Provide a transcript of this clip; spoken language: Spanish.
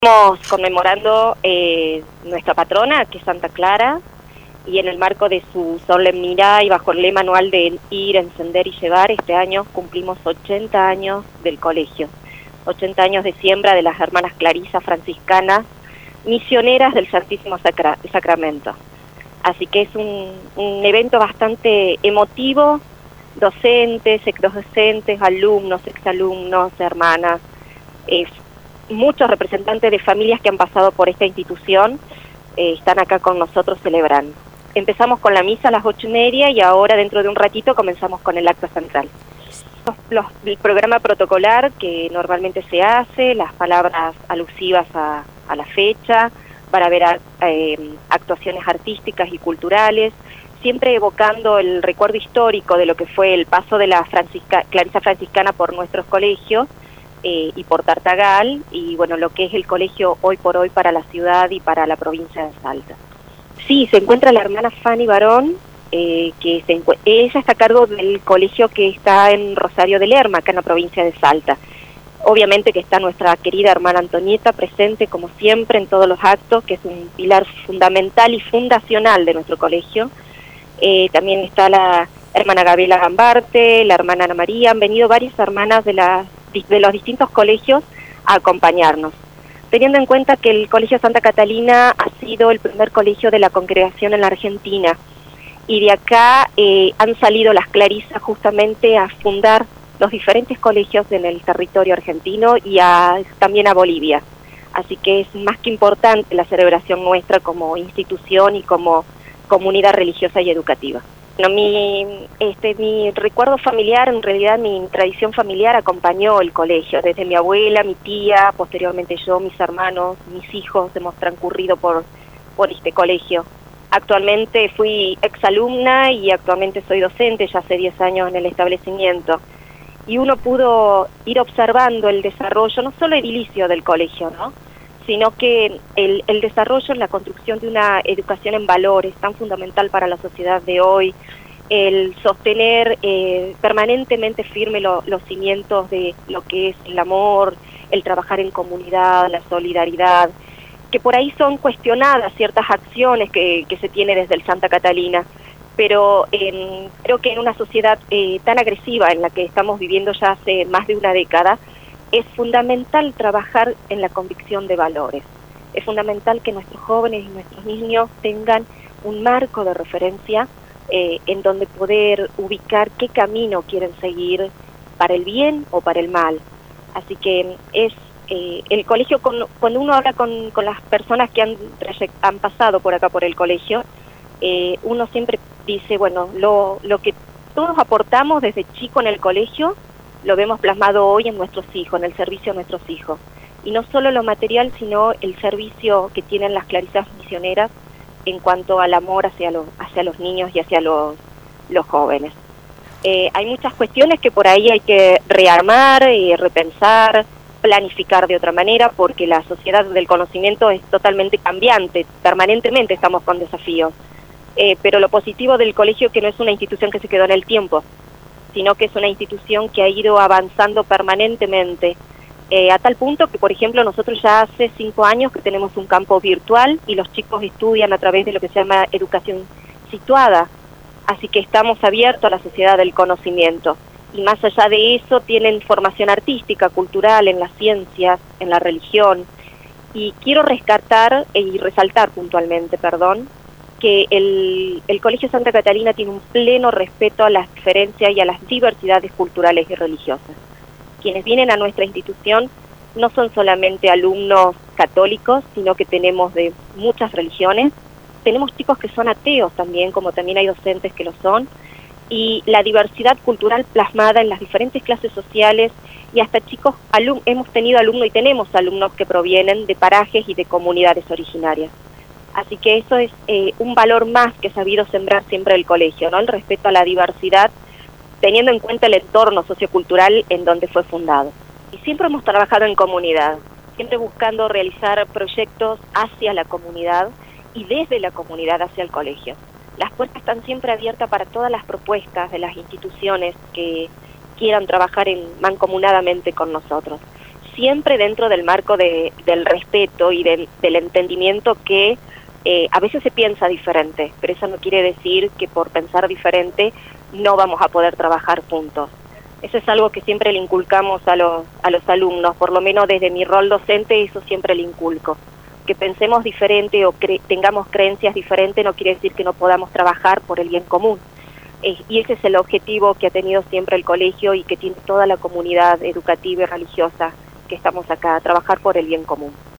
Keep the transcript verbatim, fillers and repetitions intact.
Estamos conmemorando eh, nuestra patrona, que es Santa Clara, y en el marco de su solemnidad y bajo el lema anual de Ir, Encender y Llevar, este año cumplimos ochenta años del colegio, ochenta años de siembra de las hermanas Clarisas franciscanas, misioneras del Santísimo Sacra Sacramento. Así que es un, un evento bastante emotivo, docentes, exdocentes, alumnos, exalumnos, hermanas, eh, muchos representantes de familias que han pasado por esta institución eh, están acá con nosotros celebrando. Empezamos con la misa a las ocho y media y ahora dentro de un ratito comenzamos con el acto central. Los, los, el programa protocolar que normalmente se hace, las palabras alusivas a, a la fecha, para ver eh, actuaciones artísticas y culturales, siempre evocando el recuerdo histórico de lo que fue el paso de la Francisca, Clarisa franciscana por nuestros colegios, Eh, y por Tartagal, y bueno, lo que es el colegio hoy por hoy para la ciudad y para la provincia de Salta. Sí, se encuentra la hermana Fanny Barón, eh, que se ella está a cargo del colegio que está en Rosario de Lerma, acá en la provincia de Salta. Obviamente que está nuestra querida hermana Antonieta presente, como siempre, en todos los actos, que es un pilar fundamental y fundacional de nuestro colegio. Eh, también está la hermana Gabriela Gambarte, la hermana Ana María, han venido varias hermanas de la de los distintos colegios a acompañarnos, teniendo en cuenta que el Colegio Santa Catalina ha sido el primer colegio de la congregación en la Argentina, y de acá eh, han salido las Clarisas justamente a fundar los diferentes colegios en el territorio argentino y a, también a Bolivia. Así que es más que importante la celebración nuestra como institución y como comunidad religiosa y educativa. Bueno, mi, este, mi recuerdo familiar, en realidad mi tradición familiar acompañó el colegio, desde mi abuela, mi tía, posteriormente yo, mis hermanos, mis hijos hemos transcurrido por, por este colegio. Actualmente fui exalumna y actualmente soy docente, ya hace diez años en el establecimiento, y uno pudo ir observando el desarrollo, no solo edilicio del colegio, ¿no?, sino que el, el desarrollo en la construcción de una educación en valores tan fundamental para la sociedad de hoy, el sostener eh, permanentemente firme lo, los cimientos de lo que es el amor, el trabajar en comunidad, la solidaridad, que por ahí son cuestionadas ciertas acciones que, que se tiene desde el Santa Catalina, pero eh, creo que en una sociedad eh, tan agresiva en la que estamos viviendo ya hace más de una década, es fundamental trabajar en la convicción de valores. Es fundamental que nuestros jóvenes y nuestros niños tengan un marco de referencia eh, en donde poder ubicar qué camino quieren seguir para el bien o para el mal. Así que es eh, el colegio, con, cuando uno habla con, con las personas que han, han pasado por acá por el colegio, eh, uno siempre dice, bueno, lo, lo que todos aportamos desde chico en el colegio, lo vemos plasmado hoy en nuestros hijos, en el servicio a nuestros hijos. Y no solo lo material, sino el servicio que tienen las Clarisas misioneras en cuanto al amor hacia los, hacia los niños y hacia los, los jóvenes. Eh, hay muchas cuestiones que por ahí hay que rearmar, y repensar, planificar de otra manera, porque la sociedad del conocimiento es totalmente cambiante, permanentemente estamos con desafíos. Eh, pero lo positivo del colegio es que no es una institución que se quedó en el tiempo, sino que es una institución que ha ido avanzando permanentemente, eh, a tal punto que, por ejemplo, nosotros ya hace cinco años que tenemos un campo virtual y los chicos estudian a través de lo que se llama educación situada, así que estamos abiertos a la sociedad del conocimiento, y más allá de eso tienen formación artística, cultural, en las ciencias, en la religión, y quiero rescatar y resaltar puntualmente, perdón, que el, el Colegio Santa Catalina tiene un pleno respeto a las diferencias y a las diversidades culturales y religiosas. Quienes vienen a nuestra institución no son solamente alumnos católicos, sino que tenemos de muchas religiones. Tenemos chicos que son ateos también, como también hay docentes que lo son, y la diversidad cultural plasmada en las diferentes clases sociales, y hasta chicos, alum hemos tenido alumnos y tenemos alumnos que provienen de parajes y de comunidades originarias. Así que eso es eh, un valor más que ha sabido sembrar siempre el colegio, ¿no?, el respeto a la diversidad, teniendo en cuenta el entorno sociocultural en donde fue fundado. Y siempre hemos trabajado en comunidad, siempre buscando realizar proyectos hacia la comunidad y desde la comunidad hacia el colegio. Las puertas están siempre abiertas para todas las propuestas de las instituciones que quieran trabajar en, mancomunadamente con nosotros. siempre dentro del marco de, del respeto y del, del entendimiento que eh, a veces se piensa diferente, pero eso no quiere decir que por pensar diferente no vamos a poder trabajar juntos. Eso es algo que siempre le inculcamos a los, a los alumnos, por lo menos desde mi rol docente eso siempre le inculco. Que pensemos diferente o cre tengamos creencias diferentes no quiere decir que no podamos trabajar por el bien común. Eh, y ese es el objetivo que ha tenido siempre el colegio y que tiene toda la comunidad educativa y religiosa que estamos acá, trabajar por el bien común.